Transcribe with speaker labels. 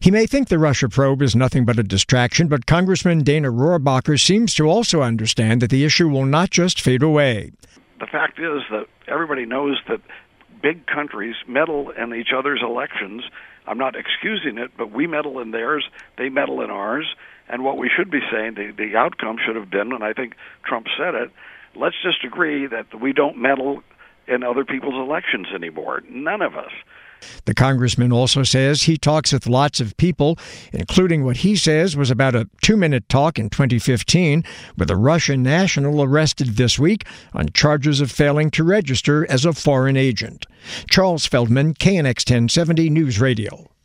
Speaker 1: He may think the Russia probe is nothing but a distraction, but Congressman Dana Rohrabacher seems to also understand that the issue will not just fade away.
Speaker 2: The fact is that everybody knows that big countries meddle in each other's elections. I'm not excusing it, but we meddle in theirs, they meddle in ours. And what we should be saying, the outcome should have been, and I think Trump said it, let's just agree that we don't meddle in other people's elections anymore. None of us.
Speaker 1: The congressman also says he talks with lots of people, including what he says was about a 2-minute talk in 2015 with a Russian national arrested this week on charges of failing to register as a foreign agent. Charles Feldman, KNX 1070 News Radio.